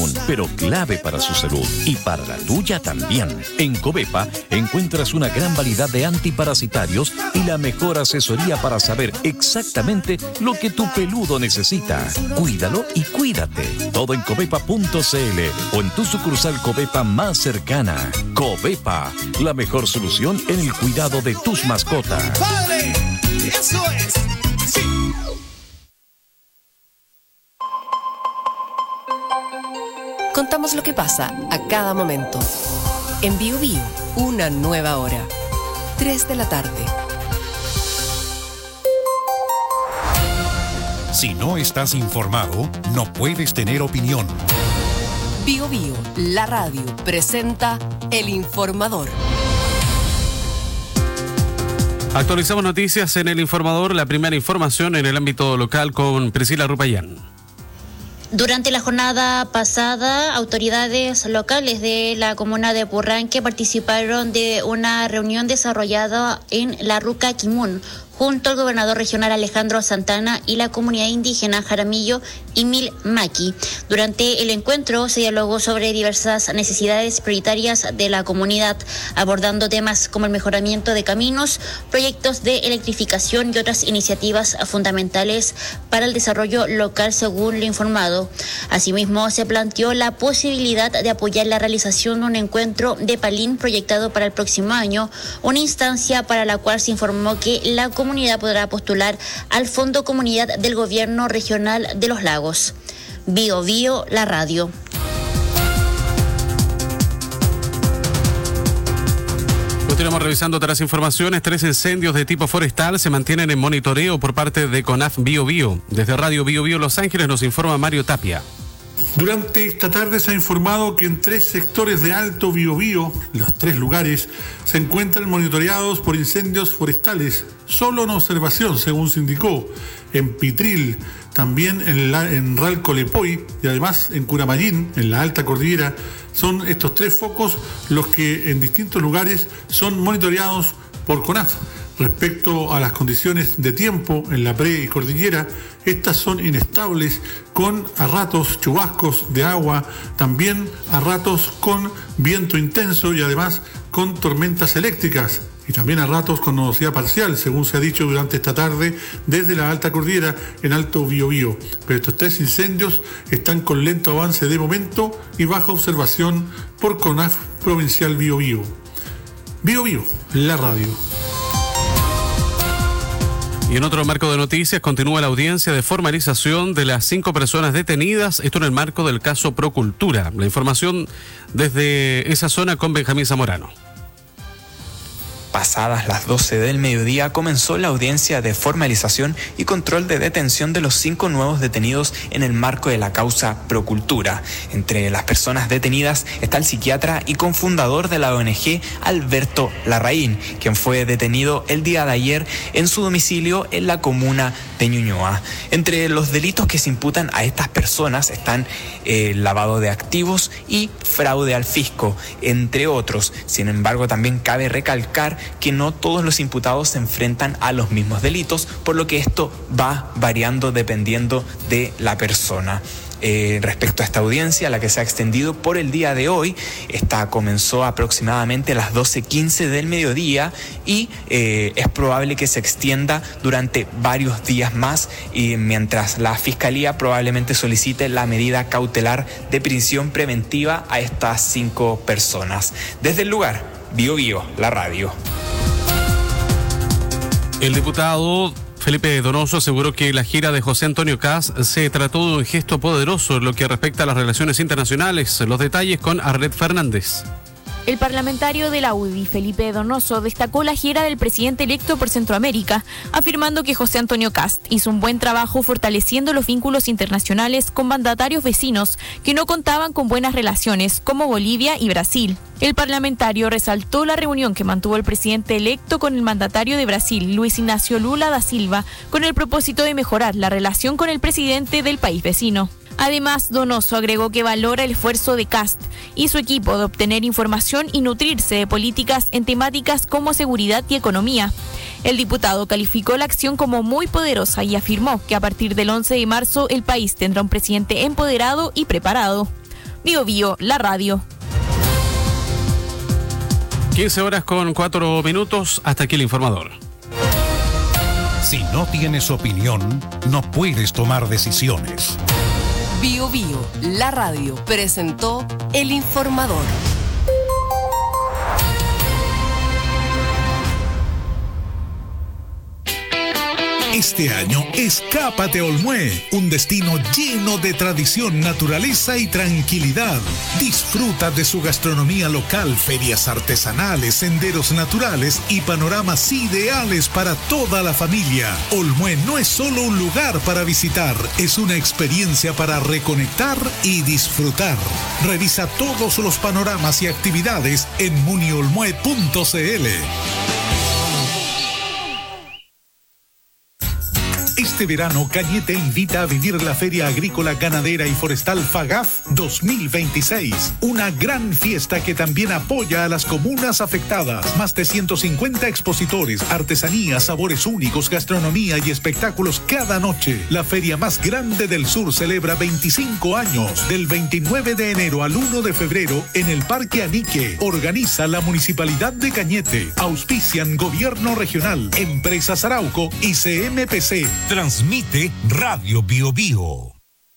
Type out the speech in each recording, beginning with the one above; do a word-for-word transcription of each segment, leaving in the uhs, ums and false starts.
común, pero clave para su salud y para la tuya también. En Covepa encuentras una gran variedad de antiparasitarios y la mejor asesoría para saber exactamente lo que tu peludo necesita. Cuídalo y cuídate. Todo en covepa punto c l o en tu sucursal Covepa más cercana. Covepa, la mejor solución en el cuidado de tus mascotas. ¡Padre! ¡Eso es! ¡Sí! Contamos lo que pasa a cada momento. En Bio Bio, una nueva hora. tres de la tarde. Si no estás informado, no puedes tener opinión. Bio Bio, la radio, presenta El Informador. Actualizamos noticias en El Informador, la primera información en el ámbito local con Priscila Rupayán. Durante la jornada pasada, autoridades locales de la comuna de Purranque participaron de una reunión desarrollada en la Ruca Quimun, junto al gobernador regional Alejandro Santana y la comunidad indígena Jaramillo y Milmaqui. Durante el encuentro se dialogó sobre diversas necesidades prioritarias de la comunidad, abordando temas como el mejoramiento de caminos, proyectos de electrificación y otras iniciativas fundamentales para el desarrollo local, según lo informado. Asimismo, se planteó la posibilidad de apoyar la realización de un encuentro de Palín proyectado para el próximo año, una instancia para la cual se informó que la comunidad comunidad podrá postular al Fondo Comunidad del Gobierno Regional de los Lagos. Bio Bio, la radio. Continuamos revisando otras informaciones. Tres incendios de tipo forestal se mantienen en monitoreo por parte de CONAF Bio Bio. Desde Radio Bio Bio Los Ángeles nos informa Mario Tapia. Durante esta tarde se ha informado que en tres sectores de Alto Biobío, los tres lugares, se encuentran monitoreados por incendios forestales, solo en observación, según se indicó, en Pitril, también en, la, en Ralcolepoy y además en Curamayín, en la Alta Cordillera. Son estos tres focos los que en distintos lugares son monitoreados por CONAF. Respecto a las condiciones de tiempo en la pre y cordillera, estas son inestables, con a ratos chubascos de agua, también a ratos con viento intenso y además con tormentas eléctricas, y también a ratos con nubosidad parcial, según se ha dicho durante esta tarde desde la Alta Cordillera en Alto Biobío. Pero estos tres incendios están con lento avance de momento y baja observación por CONAF Provincial Biobío. Biobío, la radio. Y en otro marco de noticias, continúa la audiencia de formalización de las cinco personas detenidas, esto en el marco del caso Procultura. La información desde esa zona con Benjamín Zamorano. Pasadas las doce del mediodía comenzó la audiencia de formalización y control de detención de los cinco nuevos detenidos en el marco de la causa Procultura. Entre las personas detenidas está el psiquiatra y cofundador de la O N G, Alberto Larraín, quien fue detenido el día de ayer en su domicilio en la comuna de Ñuñoa. Entre los delitos que se imputan a estas personas están eh, lavado de activos y fraude al fisco, entre otros. Sin embargo, también cabe recalcar que no todos los imputados se enfrentan a los mismos delitos, por lo que esto va variando dependiendo de la persona. Eh, respecto a esta audiencia, la que se ha extendido por el día de hoy, esta comenzó aproximadamente a las doce quince del mediodía y eh, es probable que se extienda durante varios días más, y mientras la Fiscalía probablemente solicite la medida cautelar de prisión preventiva a estas cinco personas. Desde el lugar, Bio Bio, la radio. El diputado Felipe Donoso aseguró que la gira de José Antonio Kast se trató de un gesto poderoso en lo que respecta a las relaciones internacionales. Los detalles con Arlet Fernández. El parlamentario de la U D I, Felipe Donoso, destacó la gira del presidente electo por Centroamérica, afirmando que José Antonio Kast hizo un buen trabajo fortaleciendo los vínculos internacionales con mandatarios vecinos que no contaban con buenas relaciones, como Bolivia y Brasil. El parlamentario resaltó la reunión que mantuvo el presidente electo con el mandatario de Brasil, Luis Ignacio Lula da Silva, con el propósito de mejorar la relación con el presidente del país vecino. Además, Donoso agregó que valora el esfuerzo de Kast y su equipo de obtener información y nutrirse de políticas en temáticas como seguridad y economía. El diputado calificó la acción como muy poderosa y afirmó que a partir del once de marzo el país tendrá un presidente empoderado y preparado. Bio Bio, la radio. quince horas con cuatro minutos, hasta aquí el informador. Si no tienes opinión, no puedes tomar decisiones. Bio Bio, la radio, presentó el informador. Este año, escápate a Olmué, un destino lleno de tradición, naturaleza y tranquilidad. Disfruta de su gastronomía local, ferias artesanales, senderos naturales y panoramas ideales para toda la familia. Olmué no es solo un lugar para visitar, es una experiencia para reconectar y disfrutar. Revisa todos los panoramas y actividades en muniolmue punto cl. Este verano, Cañete invita a vivir la Feria Agrícola, Ganadera y Forestal FAGAF dos mil veintiséis. Una gran fiesta que también apoya a las comunas afectadas. Más de ciento cincuenta expositores, artesanías, sabores únicos, gastronomía y espectáculos cada noche. La feria más grande del sur celebra veinticinco años. Del veintinueve de enero al uno de febrero en el Parque Anique. Organiza la Municipalidad de Cañete. Auspician Gobierno Regional, Empresas Arauco y C M P C. Transmite Radio Bio Bio.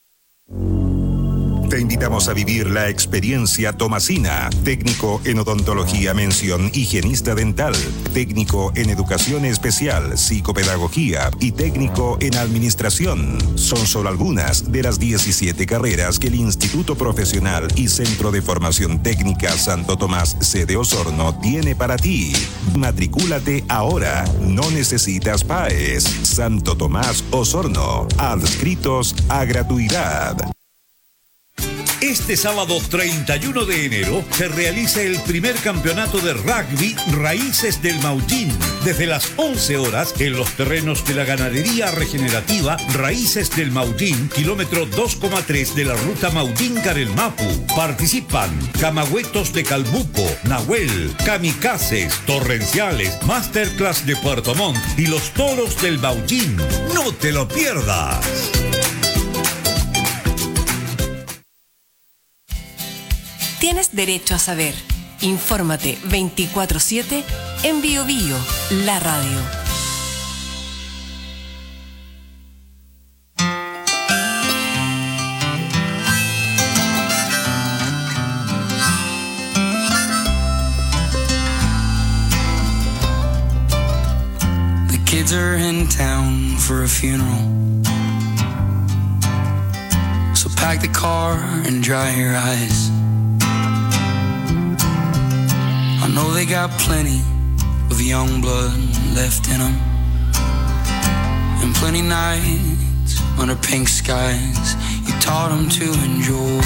Te invitamos a vivir la experiencia Tomasina, técnico en odontología, mención higienista dental, técnico en educación especial, psicopedagogía y técnico en administración. Son solo algunas de las diecisiete carreras que el Instituto Profesional y Centro de Formación Técnica Santo Tomás sede Osorno tiene para ti. Matricúlate ahora, no necesitas P A E S. Santo Tomás Osorno, adscritos a gratuidad. Este sábado treinta y uno de enero se realiza el primer campeonato de rugby Raíces del Maullín, desde las once horas en los terrenos de la ganadería regenerativa Raíces del Maullín, kilómetro dos coma tres de la ruta Maullín-Carelmapu. Participan Camagüetos de Calbuco, Nahuel, Kamikazes, Torrenciales, Masterclass de Puerto Montt y los Toros del Maullín. ¡No te lo pierdas! Tienes derecho a saber. Infórmate veinticuatro siete en Bio Bio, la radio. The kids are in town for a funeral, so pack the car and dry your eyes. I know they got plenty of young blood left in them, and plenty nights under pink skies you taught them to enjoy.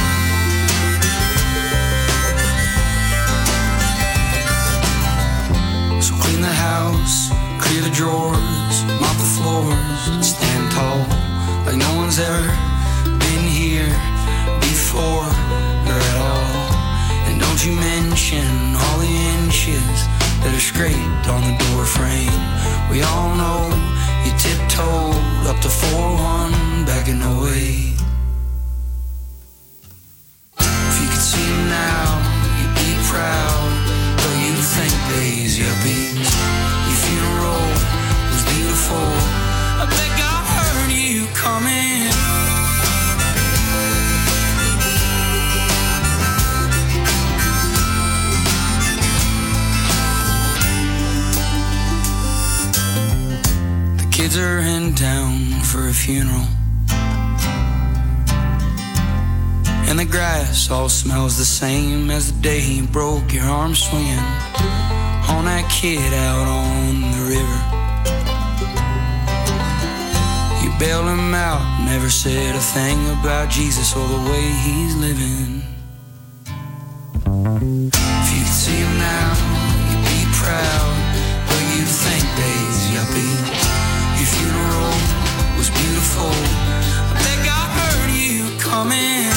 So clean the house, clear the drawers, mop the floors, and stand tall like no one's ever been here before or at all. And don't you mention all the inches that are scraped on the door frame. We all know you tiptoed up to four one back in oh eight. If you could see him now, you'd be proud, though you think they's yuppies. Your funeral was beautiful, I bet God heard you coming. Kids are in town for a funeral, and the grass all smells the same as the day you broke your arm swinging on that kid out on the river. You bailed him out, never said a thing about Jesus or the way he's living. If you could see him now, you'd be proud, but you think they's yuppie. Your funeral was beautiful, I bet God heard you coming.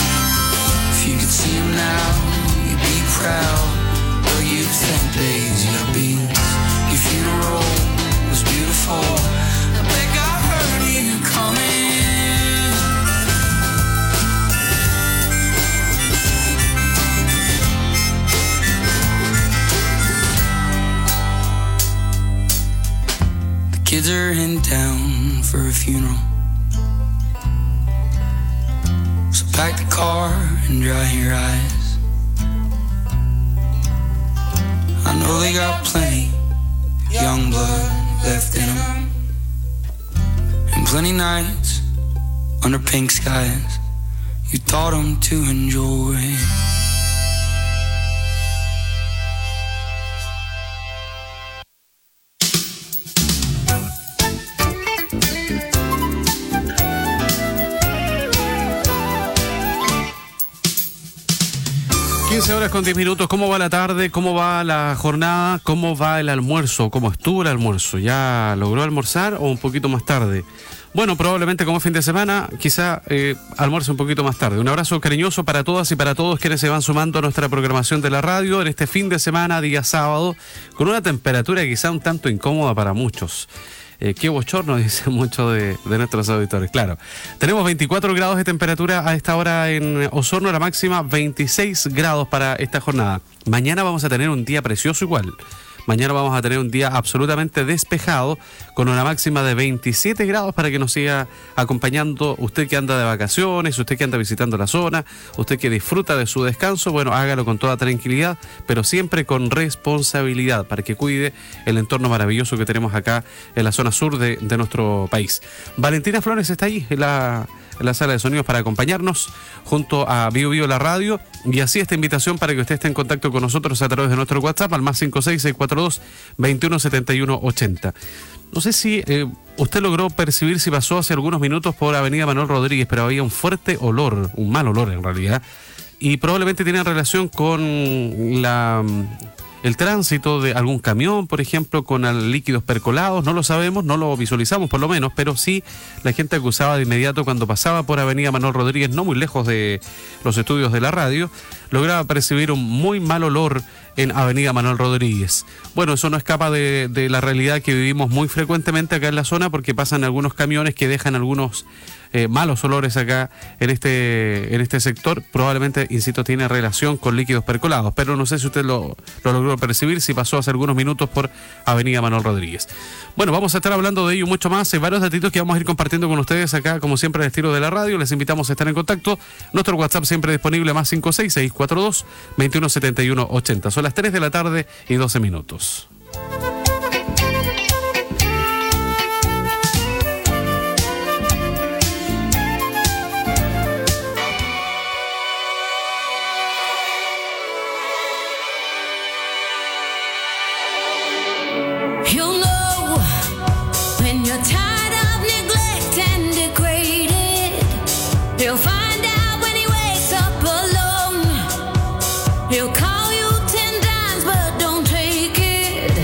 If you could see him now, you'd be proud, though you think they's Kids are in town for a funeral. So pack the car and dry your eyes. I know they got plenty young blood left in them, and plenty nights under pink skies you taught them to enjoy. quince horas con diez minutos. ¿Cómo va la tarde? ¿Cómo va la jornada? ¿Cómo va el almuerzo? ¿Cómo estuvo el almuerzo? ¿Ya logró almorzar o un poquito más tarde? Bueno, probablemente como fin de semana, quizá eh, almuerce un poquito más tarde. Un abrazo cariñoso para todas y para todos quienes se van sumando a nuestra programación de la radio en este fin de semana, día sábado, con una temperatura quizá un tanto incómoda para muchos. Eh, qué bochorno, dicen muchos de, de nuestros auditores. Claro, tenemos veinticuatro grados de temperatura a esta hora en Osorno, la máxima veintiséis grados para esta jornada. Mañana vamos a tener un día precioso igual. Mañana vamos a tener un día absolutamente despejado con una máxima de veintisiete grados para que nos siga acompañando usted que anda de vacaciones, usted que anda visitando la zona, usted que disfruta de su descanso. Bueno, hágalo con toda tranquilidad, pero siempre con responsabilidad para que cuide el entorno maravilloso que tenemos acá en la zona sur de, de nuestro país. Valentina Flores está ahí en la... en la sala de sonidos para acompañarnos junto a Bio Bio la radio, y así esta invitación para que usted esté en contacto con nosotros a través de nuestro WhatsApp al más cinco seis seis cuatro dos veintiuno setenta y uno ochenta. No sé si eh, usted logró percibir si pasó hace algunos minutos por Avenida Manuel Rodríguez, pero había un fuerte olor, un mal olor en realidad, y probablemente tiene relación con la... el tránsito de algún camión, por ejemplo, con líquidos percolados. No lo sabemos, no lo visualizamos por lo menos, pero sí la gente acusaba de inmediato cuando pasaba por Avenida Manuel Rodríguez, no muy lejos de los estudios de la radio, lograba percibir un muy mal olor en Avenida Manuel Rodríguez. Bueno, eso no escapa de, de la realidad que vivimos muy frecuentemente acá en la zona, porque pasan algunos camiones que dejan algunos eh, malos olores acá en este en este sector. Probablemente, insisto, tiene relación con líquidos percolados, pero no sé si usted lo, lo logró percibir, si pasó hace algunos minutos por Avenida Manuel Rodríguez. Bueno, vamos a estar hablando de ello y mucho más. Hay varios datitos que vamos a ir compartiendo con ustedes acá, como siempre, al estilo de la radio. Les invitamos a estar en contacto. Nuestro WhatsApp siempre disponible, más cinco seis seis cuatro dos veintiuno setenta y uno ochenta. Son las tres de la tarde y doce minutos. He'll call you ten times, but don't take it.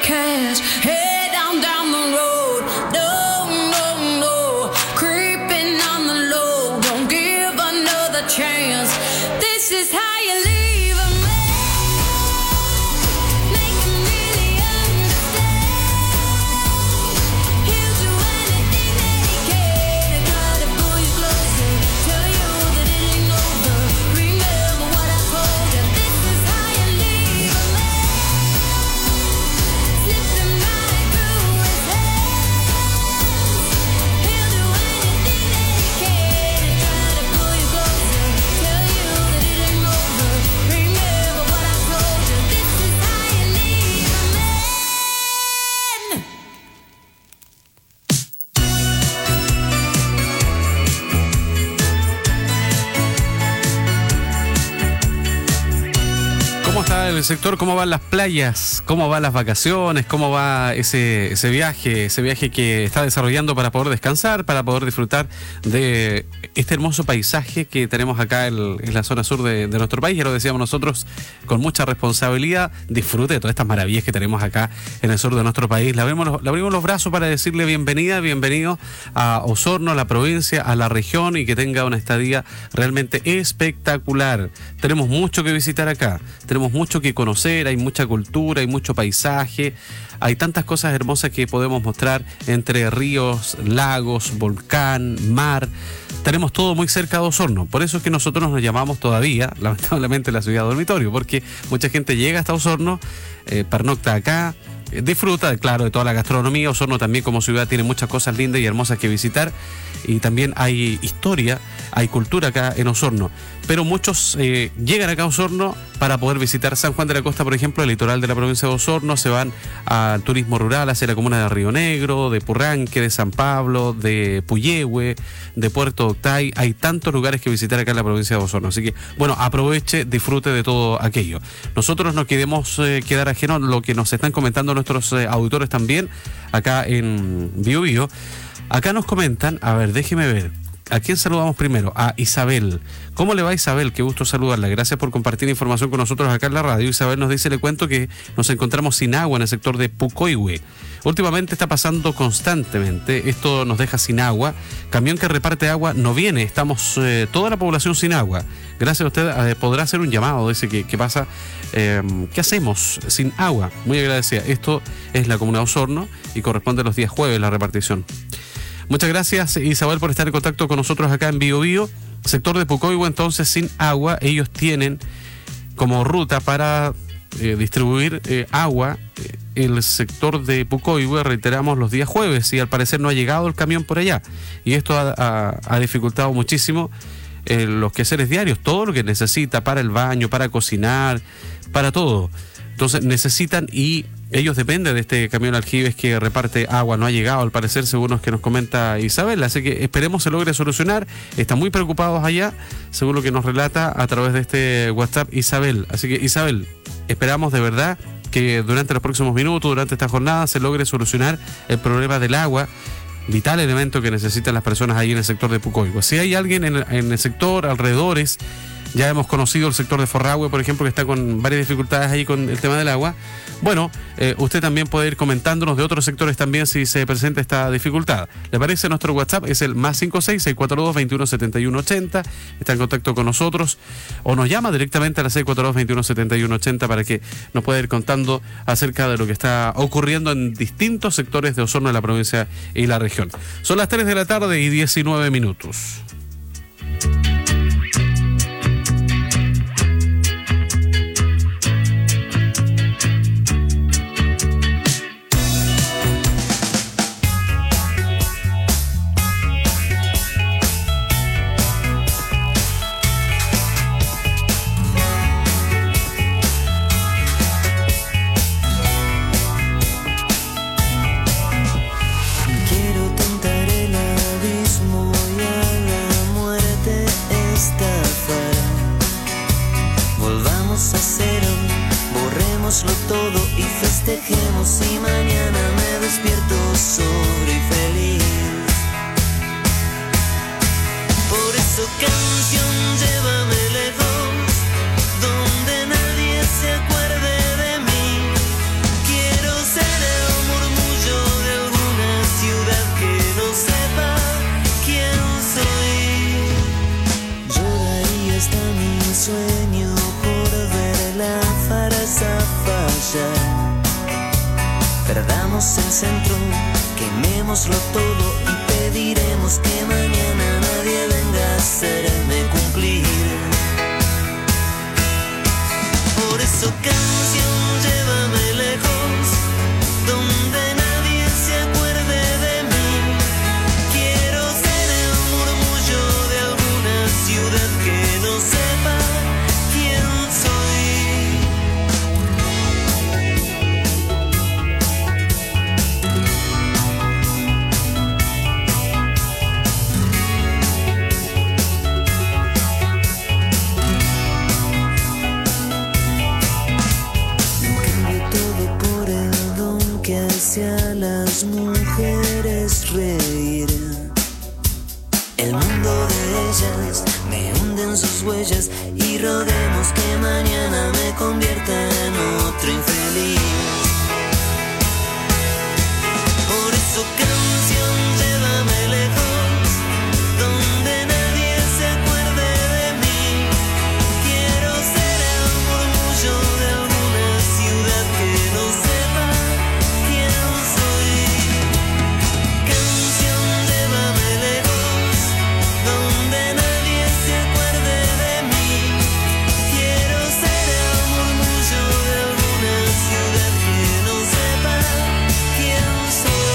cash. Head down, down the road. No, no, no. Creeping on the low. Don't give another chance. This is how you leave a man. Make him really understand. He'll do anything that he can to try to pull you closer. Tell you that it ain't over. Remember what I told you. This is how you leave a man. Slipping right through his hands. He'll do anything that he can to try to pull you closer. Tell you that it ain't over. Remember what I told you. This is how you leave a man. ¿Cómo está el sector? ¿Cómo van las playas? ¿Cómo van las vacaciones? ¿Cómo va ese, ese viaje? Ese viaje que está desarrollando para poder descansar, para poder disfrutar de este hermoso paisaje que tenemos acá en, en la zona sur de, de nuestro país. Ya lo decíamos nosotros con mucha responsabilidad. Disfrute de todas estas maravillas que tenemos acá en el sur de nuestro país. Le abrimos los, le abrimos los brazos para decirle bienvenida, bienvenido a Osorno, a la provincia, a la región, y que tenga una estadía realmente espectacular. Tenemos mucho que visitar acá. Tenemos mucho que conocer, hay mucha cultura, hay mucho paisaje, hay tantas cosas hermosas que podemos mostrar entre ríos, lagos, volcán, mar. Tenemos todo muy cerca de Osorno, por eso es que nosotros nos llamamos todavía, lamentablemente, la ciudad dormitorio, porque mucha gente llega hasta Osorno, eh, pernocta acá, eh, disfruta, claro, de toda la gastronomía. Osorno también como ciudad tiene muchas cosas lindas y hermosas que visitar, y también hay historia, hay cultura acá en Osorno. Pero muchos eh, llegan acá a Osorno para poder visitar San Juan de la Costa, por ejemplo, el litoral de la provincia de Osorno. Se van al turismo rural hacia la comuna de Río Negro, de Purranque, de San Pablo, de Puyehue, de Puerto Octay. Hay tantos lugares que visitar acá en la provincia de Osorno. Así que, bueno, aproveche, disfrute de todo aquello. Nosotros no queremos eh, quedar ajenos a lo que nos están comentando nuestros eh, auditores también acá en Bio Bio. Acá nos comentan, a ver, déjeme ver. ¿A quién saludamos primero? A Isabel. ¿Cómo le va, Isabel? Qué gusto saludarla. Gracias por compartir información con nosotros acá en la radio. Isabel nos dice, le cuento que nos encontramos sin agua en el sector de Pucoihue. Últimamente está pasando constantemente. Esto nos deja sin agua. Camión que reparte agua no viene. Estamos eh, toda la población sin agua. Gracias a usted eh, podrá hacer un llamado. Dice que, que pasa. Eh, ¿Qué hacemos sin agua? Muy agradecida. Esto es la comuna de Osorno y corresponde los días jueves la repartición. Muchas gracias, Isabel, por estar en contacto con nosotros acá en Bio Bio. Sector de Pucoihue, entonces, sin agua. Ellos tienen como ruta para eh, distribuir eh, agua eh, el sector de Pucoihue, reiteramos, los días jueves, y al parecer no ha llegado el camión por allá. Y esto ha, ha, ha dificultado muchísimo eh, los quehaceres diarios, todo lo que necesita para el baño, para cocinar, para todo. Entonces necesitan, y ellos dependen de este camión aljibes que reparte agua. No ha llegado, al parecer, según lo que nos comenta Isabel. Así que esperemos se logre solucionar. Están muy preocupados allá, según lo que nos relata a través de este WhatsApp Isabel. Así que, Isabel, esperamos de verdad que durante los próximos minutos, durante esta jornada, se logre solucionar el problema del agua, vital elemento que necesitan las personas ahí en el sector de Pucoihue. Si hay alguien en, en el sector, alrededores, ya hemos conocido el sector de Forrahue, por ejemplo, que está con varias dificultades ahí con el tema del agua. Bueno, eh, usted también puede ir comentándonos de otros sectores también si se presenta esta dificultad. ¿Le parece? Nuestro WhatsApp es el más cinco seis, seis cuatro dos, veintiuno setenta y uno ochenta. Está en contacto con nosotros o nos llama directamente a la seis cuatro dos, veintiuno setenta y uno ochenta para que nos pueda ir contando acerca de lo que está ocurriendo en distintos sectores de Osorno, de la provincia y la región. Son las tres de la tarde y diecinueve minutos. Todo y festejemos, y mañana me despierto sobre y feliz. Por eso, canción, llévame lejos, donde nadie se acuerde de mí. Quiero ser Tomemos el centro, quemémoslo todo y pediremos que mañana nadie venga a hacerme cumplir. Por eso canción, llévame lejos, donde nadie se acuerde de mí. Quiero ser el murmullo de alguna ciudad que no sepa quién soy. A las mujeres reír. El mundo de ellas me hunde en sus huellas y roguemos que mañana me convierta en otro infeliz. Por eso canción, llévame lejos, donde nadie se acuerde de mí. Quiero ser el murmullo de alguna ciudad que no sepa quién soy. Canción, llévame lejos, donde nadie se acuerde de mí. Quiero ser el murmullo de alguna ciudad que no sepa quién soy.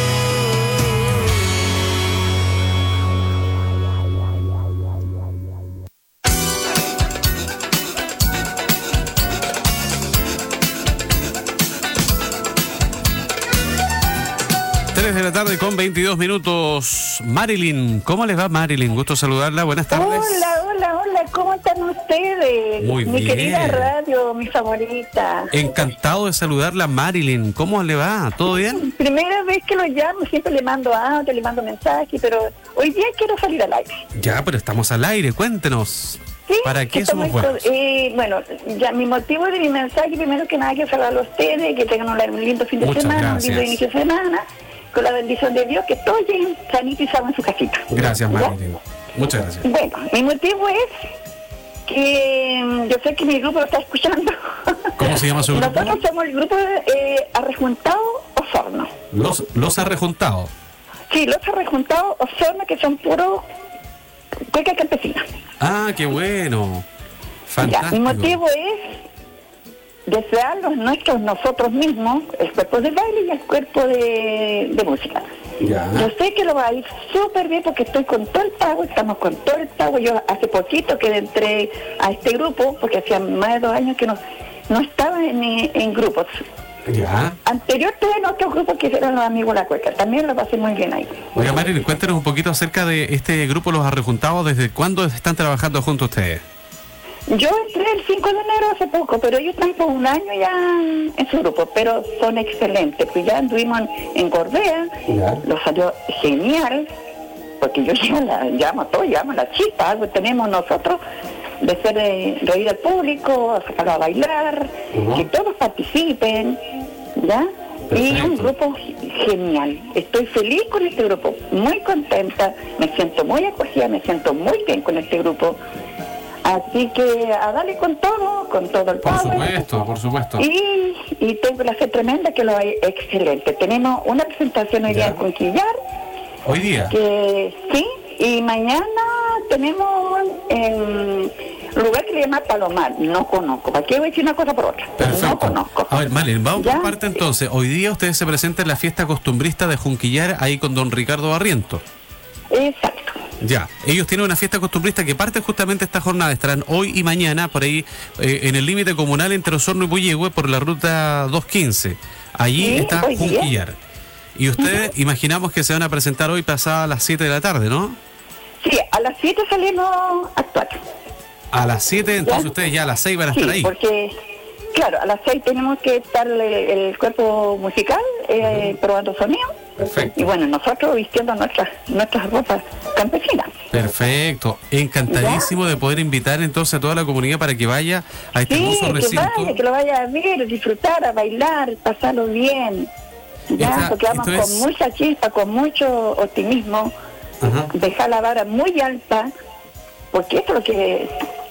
tres de la tarde con veintidós minutos. Marilyn, ¿cómo les va, Marilyn? Gusto saludarla, buenas tardes. Hola, hola, hola, ¿cómo están ustedes? Muy mi bien. querida radio, mi favorita. Encantado de saludarla, Marilyn. ¿Cómo le va? ¿Todo bien? Primera vez que lo llamo, siempre le mando audio, le mando mensajes, pero hoy día quiero salir al aire. Ya, pero estamos al aire, cuéntenos. ¿Sí? ¿Para qué Estamos somos buenos? eh, bueno, ya mi motivo de mi mensaje, primero que nada, quiero saludarlo a ustedes, que tengan un lindo fin de Muchas semana, gracias. un lindo inicio de semana, con la bendición de Dios, que todos lleguen sanitos y salvos en su casita. Gracias, ¿Ya? Marilyn. Muchas gracias. Bueno, mi motivo es que mm, yo sé que mi grupo lo está escuchando. ¿Cómo se llama su grupo? Nosotros somos el grupo eh, Arrejuntado Osorno. Los, los Arrejuntados. Sí, los Arrejuntados Osorno, que son puros cuecas campesinas. Ah, qué bueno. Ya, mi Fantástico. motivo es desearlos nuestros, nosotros mismos, el cuerpo de baile y el cuerpo de, de música. Ya. Yo sé que lo va a ir súper bien porque estoy con todo el pago, estamos con todo el pago. Yo hace poquito que entré a este grupo, porque hacía más de dos años que no, no estaba en, en grupos. Ya. Anterior tuve en otros grupos que eran los amigos de la cueca, también lo pasé muy bien ahí. Oiga, Marilyn, cuéntenos un poquito acerca de este grupo Los Arrejuntados. ¿Desde cuándo están trabajando juntos ustedes? Yo entré el cinco de enero hace poco, pero ellos están por un año ya en su grupo, pero son excelentes. Pues ya anduvimos en, en Gorbea, lo salió genial, porque yo ya la llamo a todos, llamo a la chispa, algo tenemos nosotros de hacer eh, reír al público, a sacarlo a bailar, uh-huh. que todos participen, ¿ya? Perfecto. Y un grupo genial. Estoy feliz con este grupo, muy contenta, me siento muy acogida, me siento muy bien con este grupo. Así que a darle con todo, con todo el Por power. supuesto, por supuesto. Y, y tengo la fe tremenda que lo hay excelente. Tenemos una presentación hoy día en Conquillar. Hoy día. Que sí, y mañana tenemos en un lugar que le llama Palomar. No conozco. ¿Para qué voy a decir una cosa por otra? Perfecto. No conozco. A ver, Marilyn, vamos ¿Ya? por parte entonces. Hoy día ustedes se presentan en la fiesta costumbrista de Junquillar, ahí con don Ricardo Barriento. Exacto. Ya, ellos tienen una fiesta costumbrista que parte justamente esta jornada, estarán hoy y mañana por ahí eh, en el límite comunal entre Osorno y Puyehue por la ruta doscientos quince. Allí Sí, está hoy día. Junquillar. Y ustedes imaginamos que se van a presentar hoy pasada las siete de la tarde, ¿no? Sí, a las siete salimos a actuar. A las siete, entonces ¿Ya? ustedes ya a las seis van a Sí, estar ahí. porque, claro, a las seis tenemos que estar el, el cuerpo musical eh, probando sonido. Perfecto. Y bueno, nosotros vistiendo nuestras nuestras ropas campesinas. Perfecto. Encantadísimo de poder invitar entonces a toda la comunidad para que vaya a este Sí, hermoso que recinto. vaya, que lo vaya a ver, disfrutar, a bailar, pasarlo bien. Ya, Esta- porque vamos esto es- con mucha chispa, con mucho optimismo, Ajá. dejar la vara muy alta, porque esto es lo que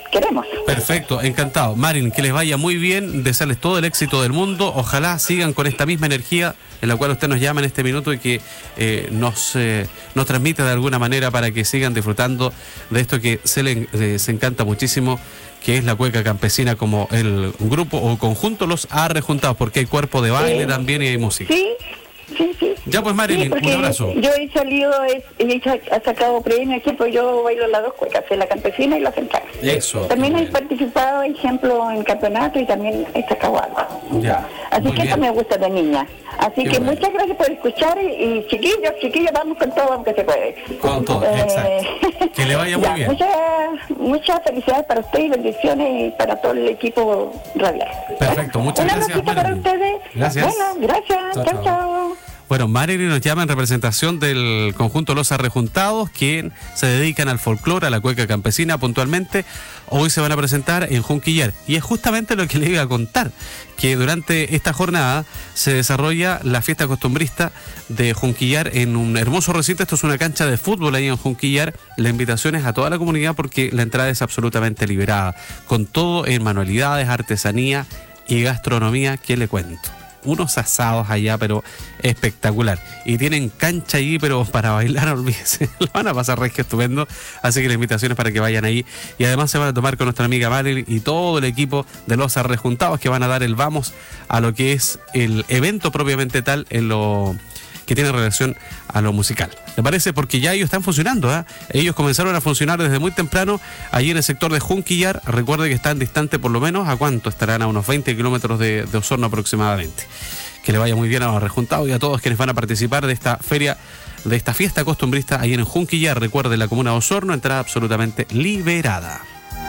queremos. Perfecto, encantado. Marilyn, que les vaya muy bien, desearles todo el éxito del mundo. Ojalá sigan con esta misma energía en la cual usted nos llama en este minuto y que eh, nos, eh, nos transmite de alguna manera para que sigan disfrutando de esto que se les eh, se encanta muchísimo, que es la cueca campesina, como el grupo o conjunto Los Arrejuntados, porque hay cuerpo de baile eh, también y hay música. Sí, sí, sí. Ya pues, Marilyn, sí, un abrazo. Yo he salido, he, he sacado premios aquí, pues yo bailo las dos cuecas, la campesina y la central. Eso. También he participado, ejemplo, en campeonato y también he sacado algo. Ya. Así muy que bien. Eso me gusta de niña. Así Qué que bueno. muchas gracias por escuchar y, y chiquillos, chiquillos, vamos con todo aunque se puede. Con todo, Eh, exacto. Que le vaya muy ya, bien. Muchas muchas felicidades para usted y bendiciones para todo el equipo radial. Perfecto, muchas Una gracias, nochita para Marilyn. ustedes. Gracias. Bueno, gracias. Chao, Chao, chao. chao. Bueno, Marilyn nos llama en representación del conjunto Los Arrejuntados, quien se dedican al folclore, a la cueca campesina puntualmente. Hoy se van a presentar en Junquillar. Y es justamente lo que le iba a contar, que durante esta jornada se desarrolla la fiesta costumbrista de Junquillar en un hermoso recinto. Esto es una cancha de fútbol ahí en Junquillar. La invitación es a toda la comunidad porque la entrada es absolutamente liberada, con todo en manualidades, artesanía y gastronomía, que le cuento. Unos asados allá, pero espectacular. Y tienen cancha allí, pero para bailar, olvídese. Lo van a pasar re que estupendo. Así que la invitación es para que vayan ahí. Y además se van a tomar con nuestra amiga Marilyn y todo el equipo de Los Arrejuntados, que van a dar el vamos a lo que es el evento propiamente tal, en lo que tiene relación a lo musical. ¿Le parece? Porque ya ellos están funcionando, ¿eh? Ellos comenzaron a funcionar desde muy temprano allí en el sector de Junquillar. Recuerde que están distantes por lo menos, ¿a cuánto? Estarán a unos veinte kilómetros de, de Osorno aproximadamente. Que le vaya muy bien a los Arrejuntados y a todos quienes van a participar de esta feria, de esta fiesta costumbrista ahí en Junquillar. Recuerde, la comuna de Osorno, entrada absolutamente liberada.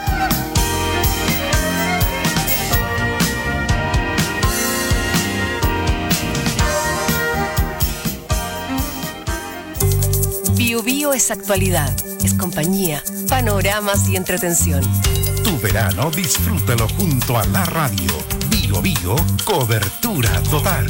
Bio Bio es actualidad, es compañía, panoramas y entretención. Tu verano disfrútalo junto a la radio. Bio Bio, cobertura total.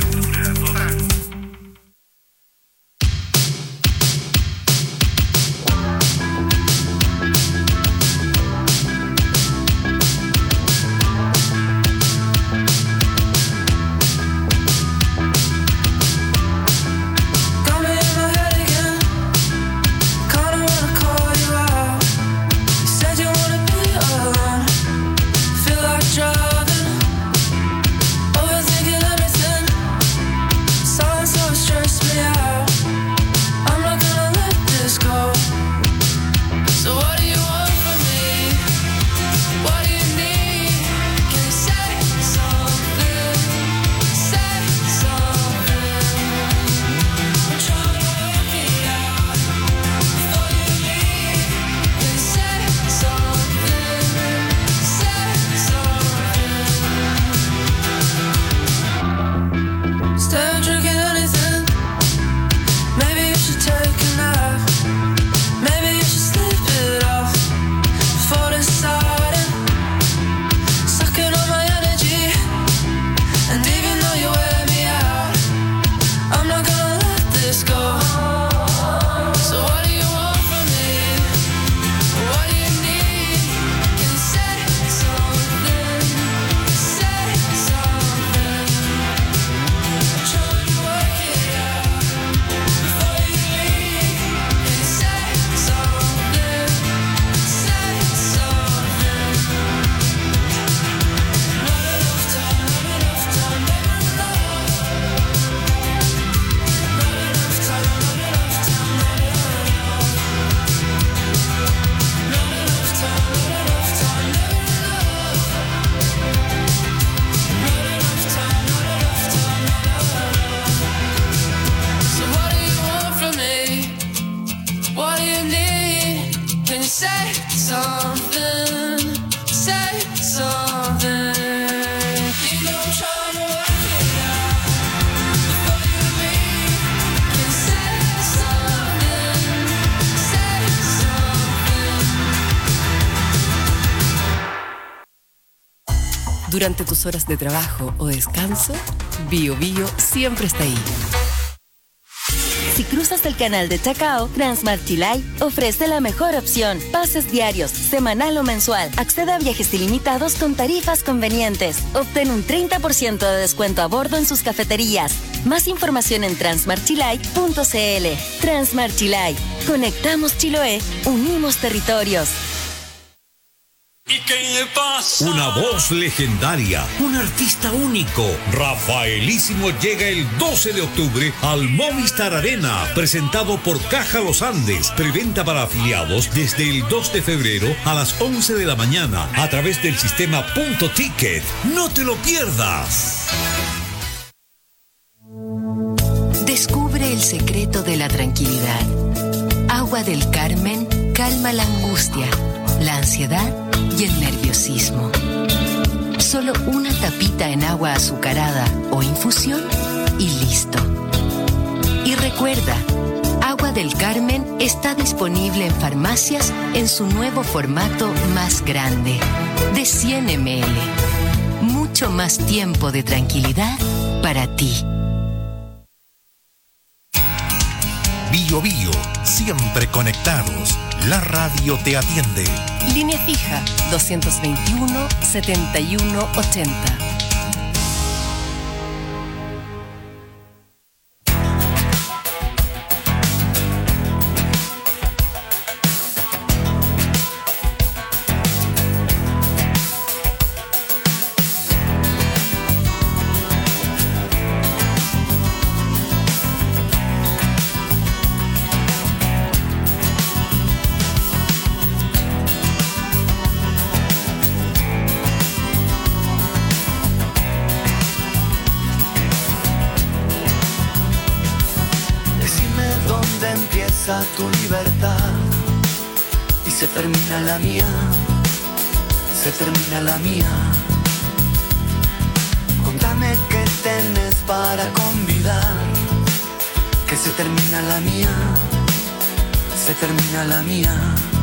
Durante tus horas de trabajo o descanso, Bio Bio siempre está ahí. Si cruzas el canal de Chacao, Transmart Chilay ofrece la mejor opción. Pases diarios, semanal o mensual. Accede a viajes ilimitados con tarifas convenientes. Obtén un treinta por ciento de descuento a bordo en sus cafeterías. Más información en transmart chilay punto c l. Transmart Chilay. Conectamos Chiloé. Unimos territorios. ¿Y qué pasa? Una voz legendaria, un artista único. Rafaelísimo llega el doce de octubre al Movistar Arena, presentado por Caja Los Andes. Preventa para afiliados desde el dos de febrero a las once de la mañana a través del sistema Punto Ticket. No te lo pierdas. Descubre el secreto de la tranquilidad. Agua del Carmen calma la angustia, la ansiedad y el nerviosismo. Solo una tapita en agua azucarada o infusión y listo. Y recuerda, Agua del Carmen está disponible en farmacias en su nuevo formato más grande, de cien mililitros. Mucho más tiempo de tranquilidad para ti. Bio Bio, siempre conectados. La radio te atiende. Línea fija doscientos veintiuno, setenta y uno ochenta. Tu libertad y se termina la mía, se termina la mía. Contame qué tenés para convidar, que se termina la mía, se termina la mía.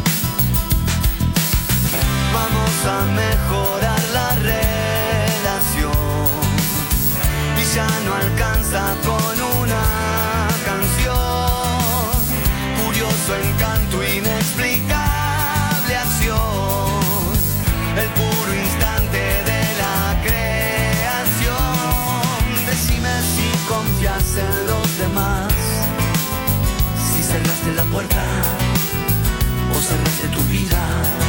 Vamos a mejorar la relación y ya no alcanza con una canción. Su encanto, inexplicable acción, el puro instante de la creación. Decime si confías en los demás, si cerraste la puerta o cerraste tu vida.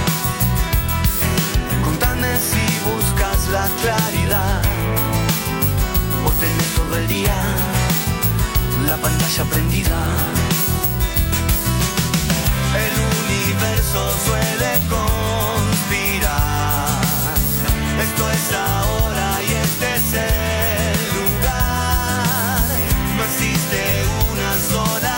Contame si buscas la claridad o tenés todo el día la pantalla prendida. El universo suele conspirar. Esto es ahora y este es el lugar. No existe una sola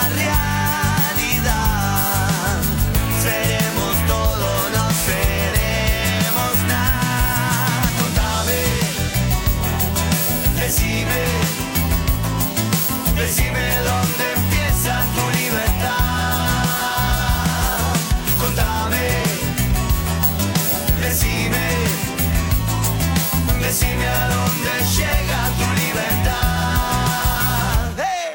realidad. Seremos todo, no seremos nada. Contame, decime, decime dónde empieza tu libertad. Decime, decime a dónde llega tu libertad. ¡Hey!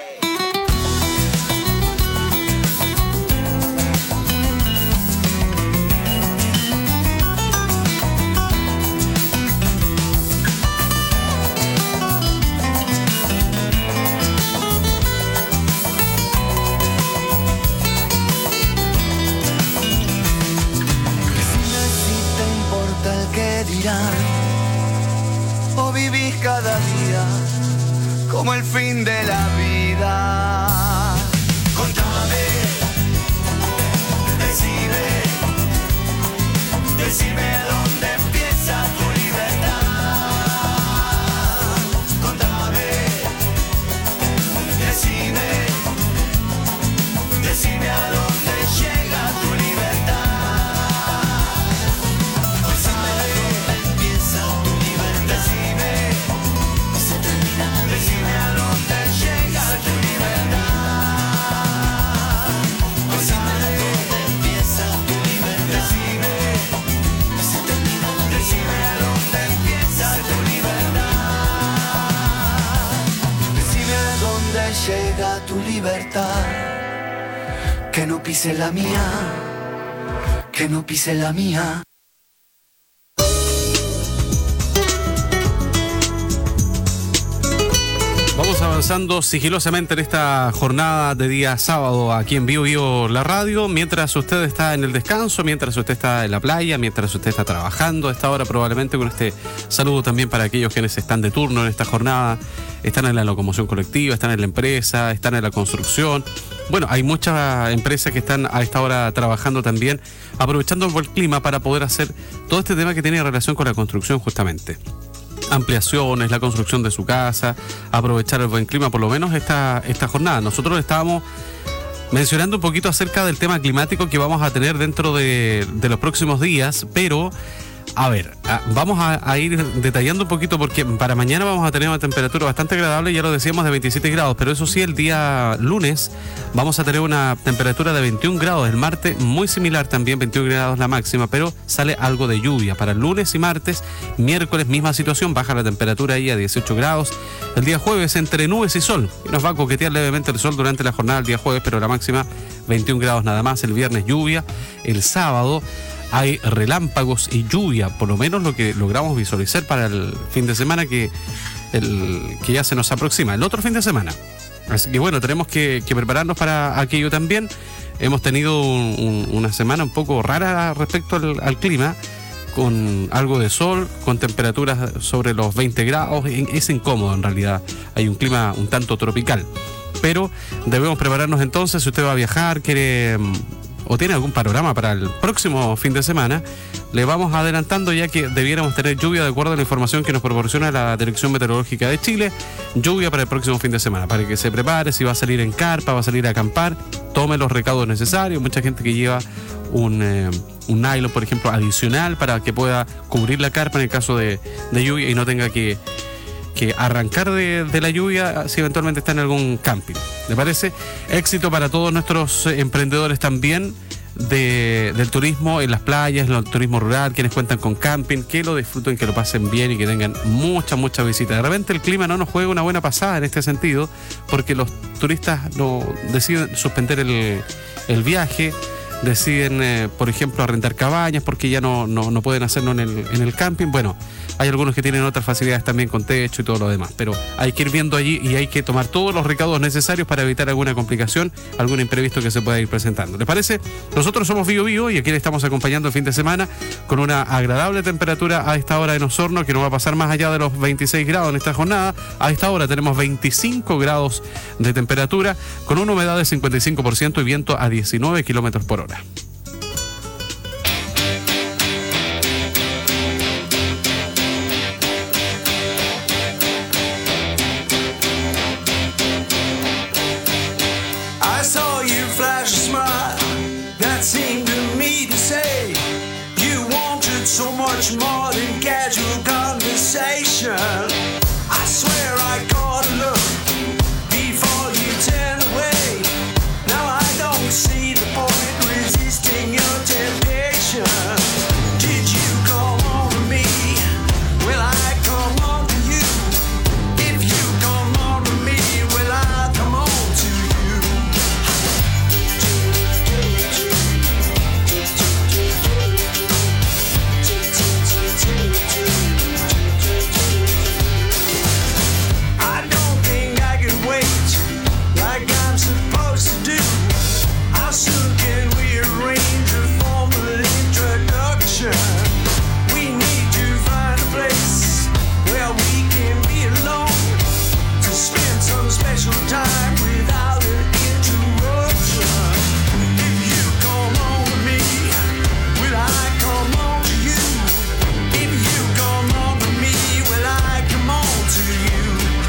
O vivís cada día como el fin de la vida. Contame, decime, decime dónde empieza tu libertad. Contame, decime, decime a dónde llega tu libertad. Decime a dónde llega tu libertad. Decime a dónde empieza tu libertad. Decime, libertad. Que no pise la mía, que no pise la mía. Vamos avanzando sigilosamente en esta jornada de día sábado aquí en Bio Bio la radio, mientras usted está en el descanso, mientras usted está en la playa, mientras usted está trabajando a esta hora, probablemente con este saludo también para aquellos quienes están de turno en esta jornada, están en la locomoción colectiva, están en la empresa, están en la construcción. Bueno, hay muchas empresas que están a esta hora trabajando también, aprovechando el buen clima para poder hacer todo este tema que tiene relación con la construcción justamente. Ampliaciones, la construcción de su casa, aprovechar el buen clima, por lo menos esta, esta jornada. Nosotros estábamos mencionando un poquito acerca del tema climático que vamos a tener dentro de, de los próximos días, pero a ver, a, vamos a, a ir detallando un poquito porque para mañana vamos a tener una temperatura bastante agradable, ya lo decíamos, de veintisiete grados, pero eso sí, el día lunes vamos a tener una temperatura de veintiún grados, el martes muy similar también, veintiún grados la máxima, pero sale algo de lluvia para el lunes y martes. Miércoles misma situación, baja la temperatura ahí a dieciocho grados, el día jueves entre nubes y sol, y nos va a coquetear levemente el sol durante la jornada del día jueves, pero la máxima veintiún grados nada más. El viernes lluvia, el sábado hay relámpagos y lluvia, por lo menos lo que logramos visualizar para el fin de semana que, el, que ya se nos aproxima, el otro fin de semana. Así que bueno, tenemos que, que prepararnos para aquello también. Hemos tenido un, un, una semana un poco rara respecto al, al clima, con algo de sol, con temperaturas sobre los veinte grados, es incómodo en realidad, hay un clima un tanto tropical, pero debemos prepararnos entonces. Si usted va a viajar, quiere o tiene algún panorama para el próximo fin de semana, le vamos adelantando ya que debiéramos tener lluvia de acuerdo a la información que nos proporciona la Dirección Meteorológica de Chile, lluvia para el próximo fin de semana, para que se prepare, si va a salir en carpa, va a salir a acampar, tome los recaudos necesarios. Mucha gente que lleva un, eh, un nylon, por ejemplo, adicional para que pueda cubrir la carpa en el caso de, de lluvia y no tenga que que arrancar de, de la lluvia si eventualmente está en algún camping. ¿Le parece? Éxito para todos nuestros emprendedores también de, del turismo en las playas, el turismo rural, quienes cuentan con camping, que lo disfruten, que lo pasen bien y que tengan mucha, mucha visita. De repente el clima no nos juega una buena pasada en este sentido, porque los turistas no deciden suspender el, el viaje, deciden, eh, por ejemplo, arrendar cabañas porque ya no, no, no pueden hacerlo en el, en el camping. Bueno, hay algunos que tienen otras facilidades también con techo y todo lo demás, pero hay que ir viendo allí y hay que tomar todos los recaudos necesarios para evitar alguna complicación, algún imprevisto que se pueda ir presentando. ¿Les parece? Nosotros somos Bio Bio y aquí le estamos acompañando el fin de semana con una agradable temperatura a esta hora en Osorno, que no va a pasar más allá de los veintiséis grados en esta jornada. A esta hora tenemos veinticinco grados de temperatura con una humedad de cincuenta y cinco por ciento y viento a diecinueve kilómetros por hora. I saw you flash a smile that seemed to me to say you wanted so much more than casual conversation. I swear I caught a look before you turned away. Now I don't see the point resisting your temptation. Did you come on to me? Will I come on to you? If you come on to me, will I come on to you? I don't think I can wait like I'm supposed to do. How soon can we arrange a formal introduction? We need to find a place where we can be alone to spend some special time without an interruption. If you come on to me, will I come on to you? If you come on to me, will I come on to you?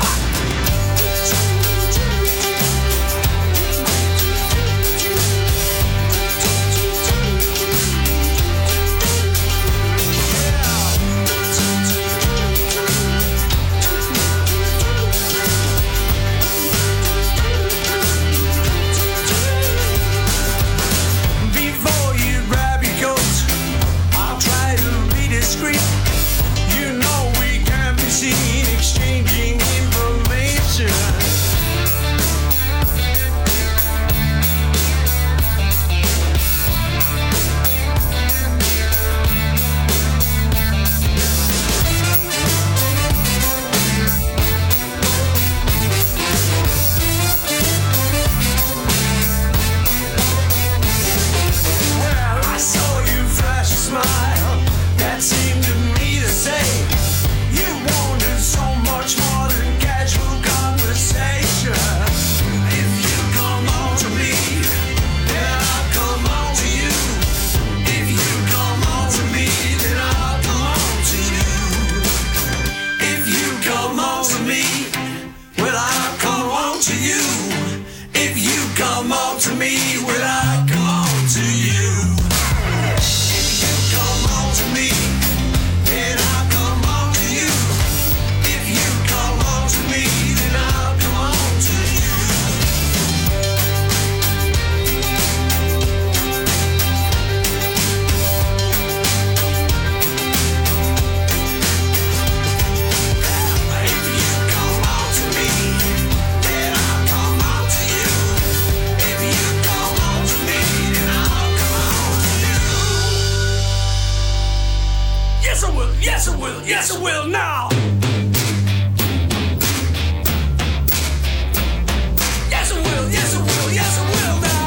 Before you grab your coat, I'll try to be discreet. You know we can't be seen exchanging information. Yes, I will. Yes, I will. Yes, I will now. Yes, I will. Yes, I will. Yes, I will now.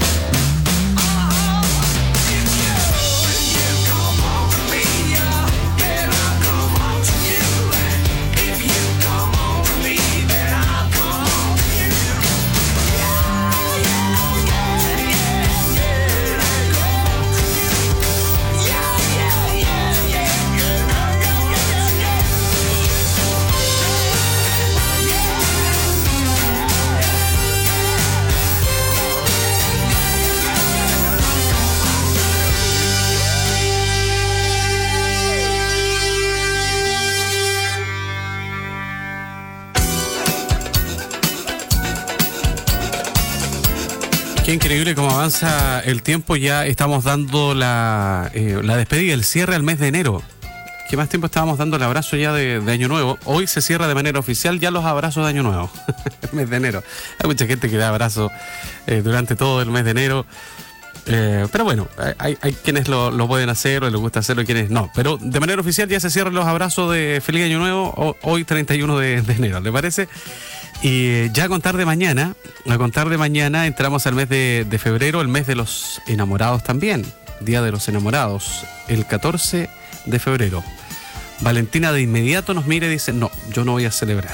Qué increíble cómo avanza el tiempo. Ya estamos dando la, eh, la despedida, el cierre al mes de enero. ¿Qué más tiempo estábamos dando el abrazo ya de, de Año Nuevo? Hoy se cierra de manera oficial ya los abrazos de Año Nuevo. El mes de enero. Hay mucha gente que da abrazos eh, durante todo el mes de enero. Eh, pero bueno, hay, hay quienes lo, lo pueden hacer o les gusta hacerlo y quienes no. Pero de manera oficial ya se cierran los abrazos de Feliz Año Nuevo hoy treinta y uno de, de enero, ¿le parece? Y ya a contar de mañana, a contar de mañana entramos al mes de, de febrero, el mes de los enamorados también, Día de los Enamorados, el catorce de febrero. Valentina de inmediato nos mira y dice, no, yo no voy a celebrar.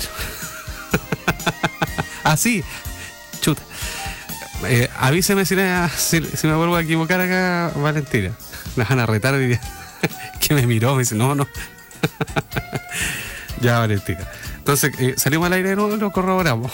Así, chuta. Eh, avíseme si, me, si, si me vuelvo a equivocar acá, Valentina. Me van a retar y que me miró, me dice, no, no. Ya, Valentina. Entonces, eh, salimos al aire de nuevo y lo corroboramos.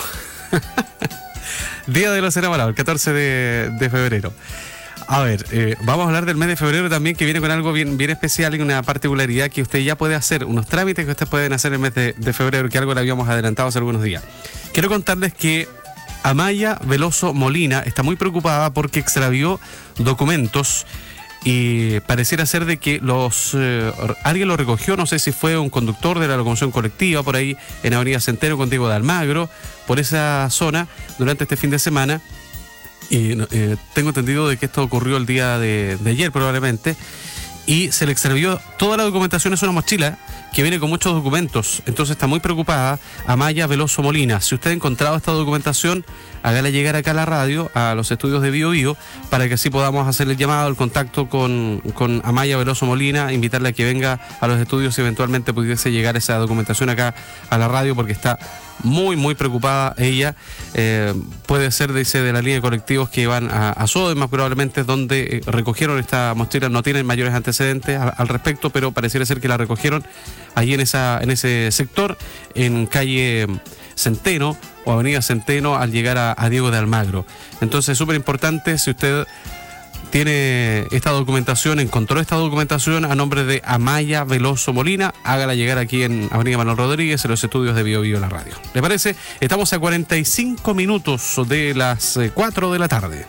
Día de los Enamorados, el catorce de, de febrero. A ver, eh, vamos a hablar del mes de febrero también, que viene con algo bien, bien especial y una particularidad que usted ya puede hacer, unos trámites que ustedes pueden hacer en el mes de, de febrero, que algo le habíamos adelantado hace algunos días. Quiero contarles que Amaya Veloso Molina está muy preocupada porque extravió documentos y pareciera ser de que los eh, alguien lo recogió, no sé si fue un conductor de la locomoción colectiva por ahí en Avenida Centeno con Diego de Almagro, por esa zona durante este fin de semana. Y eh, tengo entendido de que esto ocurrió el día de, de ayer probablemente, y se le extravió toda la documentación. Es una mochila que viene con muchos documentos, entonces está muy preocupada Amaya Veloso Molina. Si usted ha encontrado esta documentación, hágala llegar acá a la radio, a los estudios de Bio Bio, para que así podamos hacer el llamado, el contacto con, con Amaya Veloso Molina, invitarle a que venga a los estudios si eventualmente pudiese llegar esa documentación acá a la radio, porque está muy, muy preocupada ella. Eh, puede ser, dice, de la línea de colectivos que van a, a Sodemas, probablemente, donde eh, recogieron esta mochila. No tienen mayores antecedentes al, al respecto, pero pareciera ser que la recogieron allí en, esa, en ese sector, en calle Centeno o Avenida Centeno, al llegar a, a Diego de Almagro. Entonces, súper importante, si usted tiene esta documentación, encontró esta documentación a nombre de Amaya Veloso Molina, hágala llegar aquí en Avenida Manuel Rodríguez, en los estudios de Bio Bio la radio. ¿Le parece? Estamos a cuarenta y cinco minutos de las cuatro de la tarde.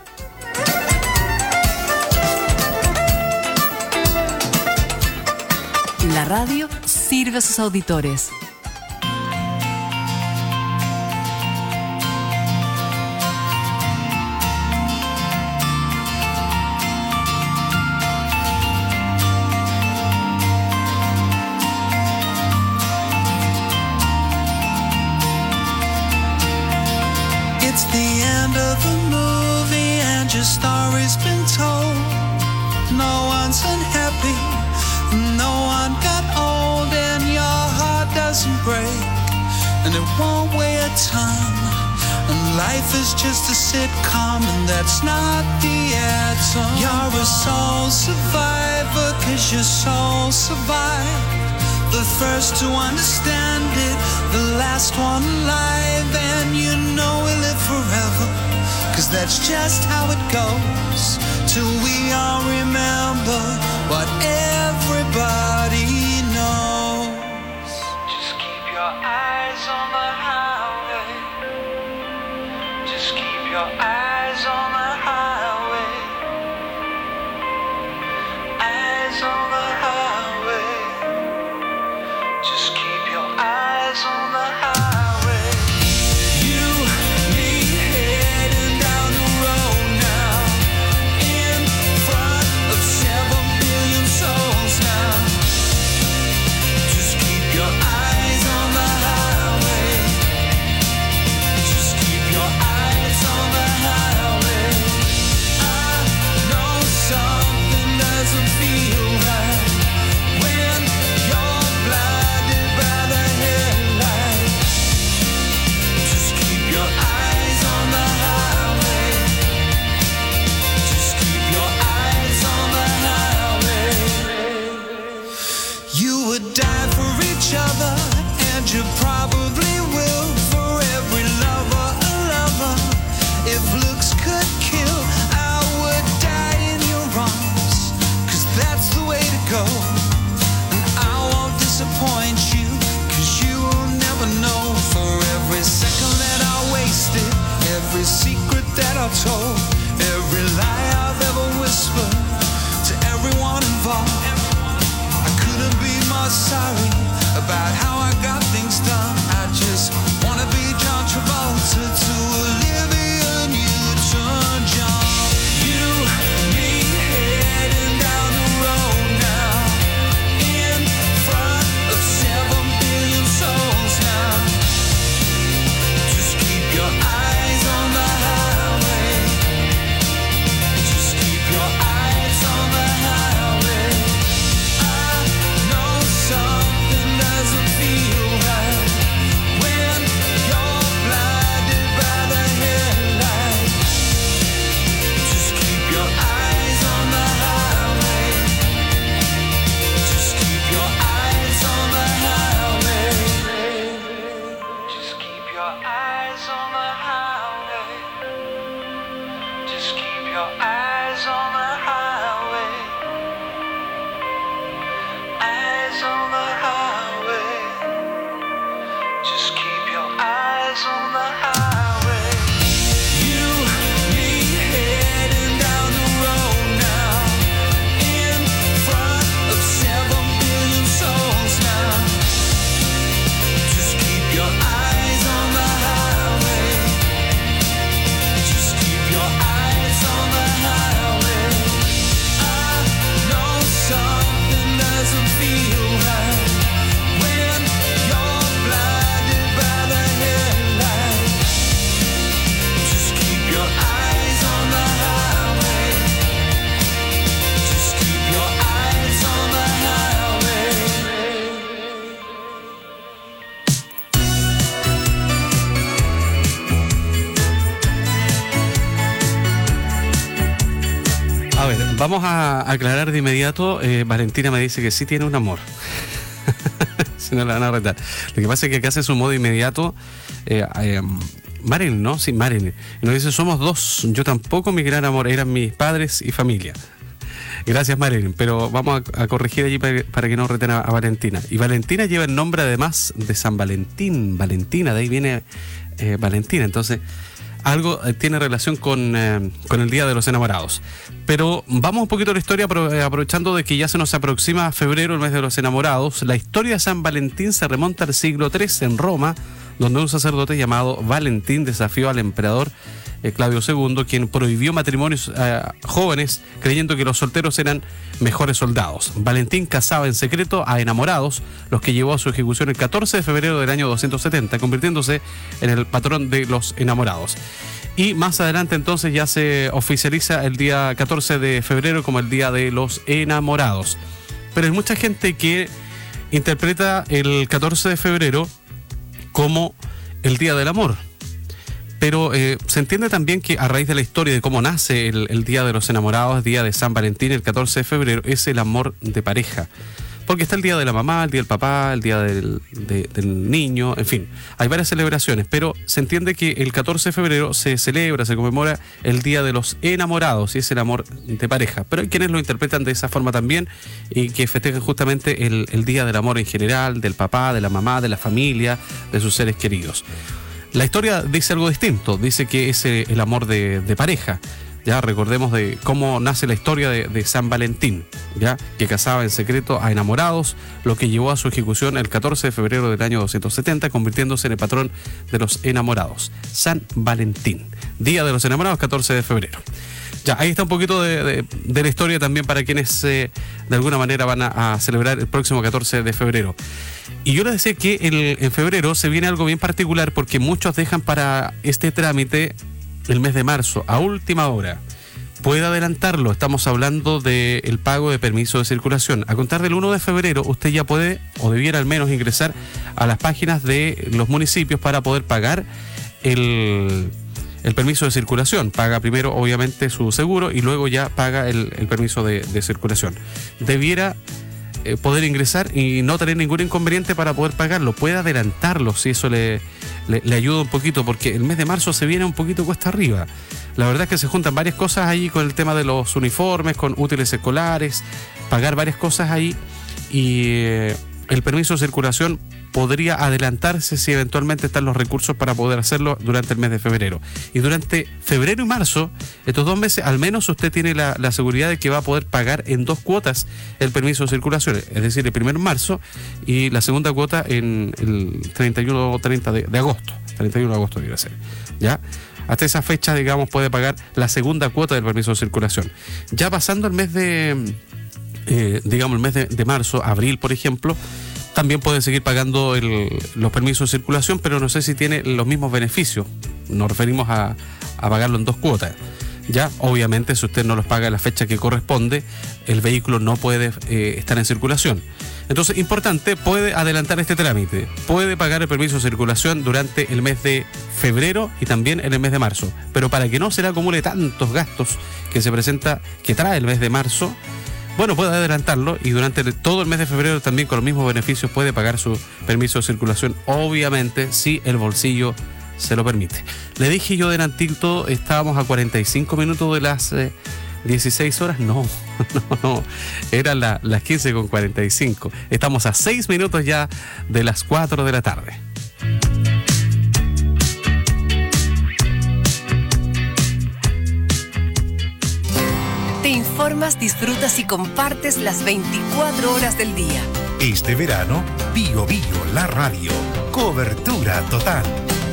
La radio sirve a sus auditores. It's the end of the movie and your story's been told. No one's unhappy, no one got old, and your heart doesn't break, and it won't weigh a ton. And life is just a sitcom, and that's not the answer. You're a soul survivor, cause your soul survived. The first to understand it, the last one alive, and you know we'll live forever, cause that's just how it goes, till we all remember what everybody knows. Just keep your eyes on the highway, just keep your eyes on the highway, eyes on the highway. Just keep your eyes on the highway. You, me, heading down the road now, in front of seven billion souls you probably will. For every lover, a lover. If looks could kill, I would die in your arms, 'cause that's the way to go. And I won't disappoint you, 'cause you will never know. For every second that I wasted, every secret that I told, every lie I've ever whispered to everyone involved, I couldn't be more sorry about how I got things done. I just wanna be John Travolta to Olivia Newton-John. You, me, heading down the road now, in front of seven billion souls now. Just keep your eyes on the highway. Just keep your eyes on the highway. I know something doesn't feel right when you're blinded by the headlights. Just keep your eyes on the highway. Just keep your eyes on the highway. Just keep your eyes on the highway. Just keep your eyes on the highway. Eyes on the highway. Just keep your eyes on the highway. You, me, heading down the road now, in front of seven billion souls now. Just keep your eyes on the highway. Just keep your eyes on the highway. I know something doesn't feel right when you're blinded by the headlights. Just keep your eyes on the highway. Just keep your eyes on the highway. A ver, vamos a aclarar de inmediato. eh, Valentina me dice que sí tiene un amor. Si no la van a retar. Lo que pasa es que acá hace su modo inmediato. Eh, eh, Marilyn, ¿no? Sí, Marilyn. Y nos dice, somos dos. Yo tampoco, mi gran amor. Eran mis padres y familia. Gracias, Marilyn. Pero vamos a, a corregir allí para, para que no reten a, a Valentina. Y Valentina lleva el nombre además de San Valentín. Valentina, de ahí viene eh, Valentina. Entonces, algo eh, tiene relación con, eh, con el Día de los Enamorados. Pero vamos un poquito a la historia, apro- eh, aprovechando de que ya se nos aproxima febrero, el mes de los enamorados. La historia de San Valentín se remonta al siglo tres en Roma, donde un sacerdote llamado Valentín desafió al emperador eh, Claudio segundo, quien prohibió matrimonios eh, jóvenes, creyendo que los solteros eran mejores soldados. Valentín casaba en secreto a enamorados, los que llevó a su ejecución el catorce de febrero del año doscientos setenta, convirtiéndose en el patrón de los enamorados. Y más adelante entonces ya se oficializa el día catorce de febrero como el Día de los Enamorados. Pero hay mucha gente que interpreta el catorce de febrero como el Día del Amor. Pero eh, se entiende también que a raíz de la historia de cómo nace el, el Día de los Enamorados, Día de San Valentín, el catorce de febrero, es el amor de pareja. Porque está el Día de la Mamá, el Día del Papá, el Día del, de, del Niño, en fin, hay varias celebraciones, pero se entiende que el catorce de febrero se celebra, se conmemora el Día de los Enamorados, y es el amor de pareja. Pero hay quienes lo interpretan de esa forma también, y que festejan justamente el, el Día del Amor en general, del papá, de la mamá, de la familia, de sus seres queridos. La historia dice algo distinto, dice que es el amor de, de pareja. Ya recordemos de cómo nace la historia de, de San Valentín, ya que casaba en secreto a enamorados, lo que llevó a su ejecución el catorce de febrero del año doscientos setenta, convirtiéndose en el patrón de los enamorados. San Valentín, Día de los Enamorados, catorce de febrero. Ya, ahí está un poquito de, de, de la historia también para quienes eh, de alguna manera van a, a celebrar el próximo catorce de febrero. Y yo les decía que el, en febrero se viene algo bien particular, porque muchos dejan para este trámite el mes de marzo, a última hora. Puede adelantarlo, estamos hablando del pago de permiso de circulación. A contar del uno de febrero, usted ya puede, o debiera al menos, ingresar a las páginas de los municipios para poder pagar el, el permiso de circulación. Paga primero, obviamente, su seguro y luego ya paga el, el permiso de, de circulación. Debiera eh, poder ingresar y no tener ningún inconveniente para poder pagarlo. Puede adelantarlo si eso le, le, le ayuda un poquito, porque el mes de marzo se viene un poquito cuesta arriba. La verdad es que se juntan varias cosas ahí con el tema de los uniformes, con útiles escolares, pagar varias cosas ahí, y eh, el permiso de circulación podría adelantarse si eventualmente están los recursos para poder hacerlo durante el mes de febrero. Y durante febrero y marzo, estos dos meses, al menos usted tiene la, la seguridad de que va a poder pagar en dos cuotas el permiso de circulación, es decir, el primero en marzo y la segunda cuota en el treinta y uno o treinta de, de agosto. treinta y uno de agosto debería ser, ¿ya? Hasta esa fecha, digamos, puede pagar la segunda cuota del permiso de circulación. Ya pasando el mes de, eh, digamos, el mes de, de marzo, abril, por ejemplo, también puede seguir pagando el, los permisos de circulación, pero no sé si tiene los mismos beneficios. Nos referimos a, a pagarlo en dos cuotas. Ya, obviamente, si usted no los paga en la fecha que corresponde, el vehículo no puede eh, estar en circulación. Entonces, importante, puede adelantar este trámite, puede pagar el permiso de circulación durante el mes de febrero y también en el mes de marzo. Pero para que no se le acumule tantos gastos que se presenta, que trae el mes de marzo, bueno, puede adelantarlo y durante todo el mes de febrero también con los mismos beneficios puede pagar su permiso de circulación, obviamente, si el bolsillo se lo permite. Le dije yo delantito, estábamos a cuarenta y cinco minutos de las eh, dieciséis horas. No, no, no. Eran la, las quince con cuarenta y cinco. Estamos a seis minutos ya de las cuatro de la tarde. Te informas, disfrutas y compartes las veinticuatro horas del día. Este verano, Bio Bio, la radio. Cobertura total.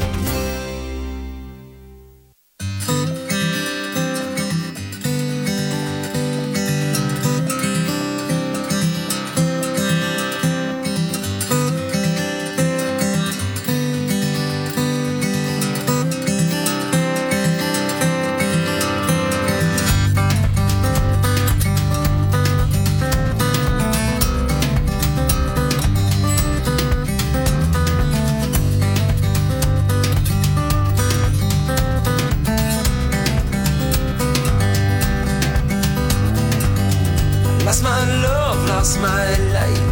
Lost my love, lost my light.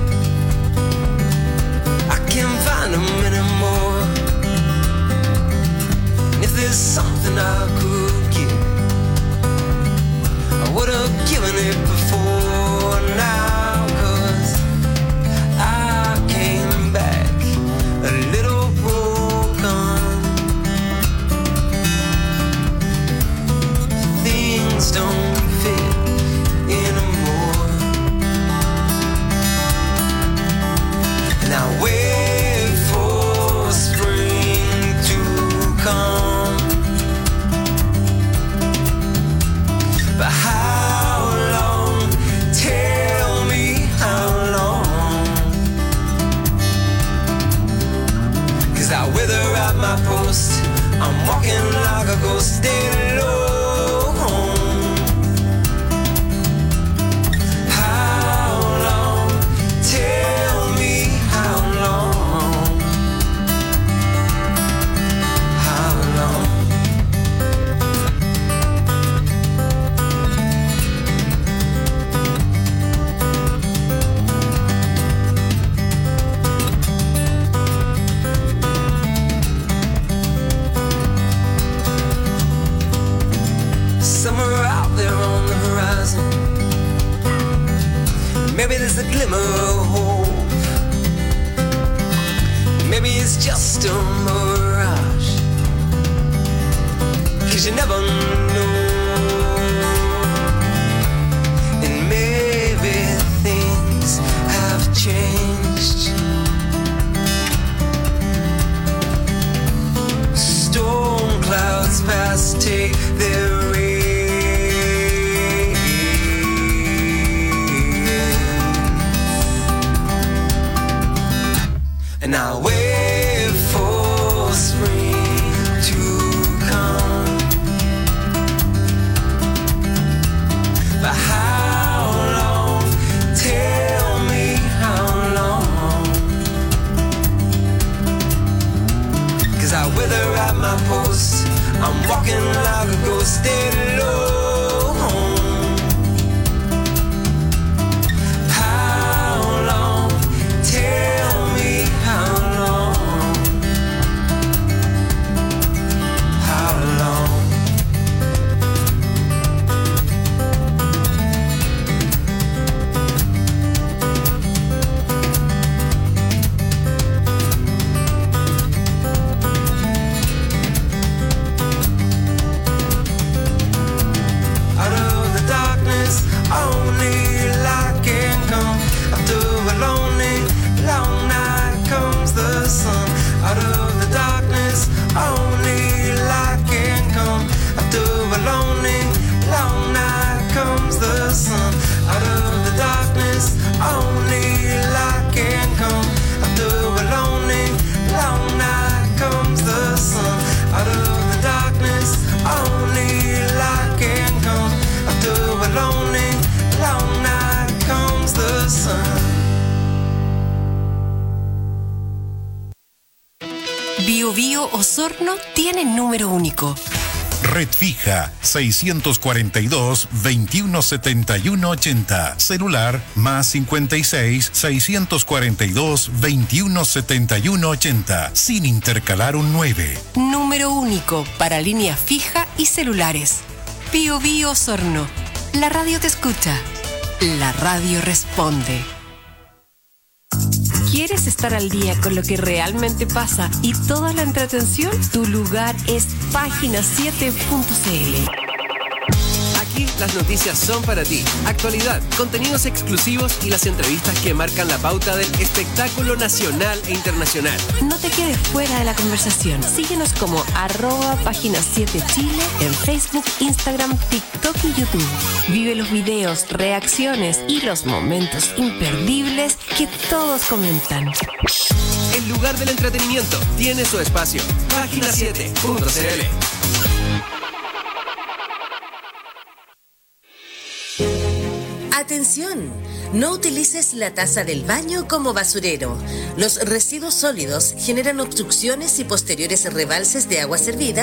I can't find them anymore. And if there's something I could give, I would have given it before now. Cause I came back a little broken. Things don't fit anymore. And I wait for spring to come, but how long? Tell me how long. Cause I wither at my post, I'm walking like a ghost, stay low. Maybe there's a glimmer of hope. Maybe it's just a mirage. Cause you never know. And maybe things have changed. Storm clouds pass, take their rain. And I wait for spring to come, but how long? Tell me how long. Cause I wither at my post, I'm walking like a ghost, stay low. How Bio Bio Osorno tiene número único. Red fija seiscientos cuarenta y dos, veintiuno setenta y uno ochenta. Celular más cincuenta y seis, seiscientos cuarenta y dos, veintiuno setenta y uno ochenta. Sin intercalar un nueve. Número único para línea fija y celulares. Bio Bio Osorno. La radio te escucha. La radio responde. ¿Quieres estar al día con lo que realmente pasa y toda la entretención? Tu lugar es página siete punto c l. Aquí las noticias son para ti. Actualidad, contenidos exclusivos y las entrevistas que marcan la pauta del espectáculo nacional e internacional. No te quedes fuera de la conversación. Síguenos como arroba página siete Chile en Facebook, Instagram, TikTok y YouTube. Vive los videos, reacciones y los momentos imperdibles que todos comentan. El lugar del entretenimiento tiene su espacio. página siete punto c l. Atención, no utilices la taza del baño como basurero. Los residuos sólidos generan obstrucciones y posteriores rebalses de agua servida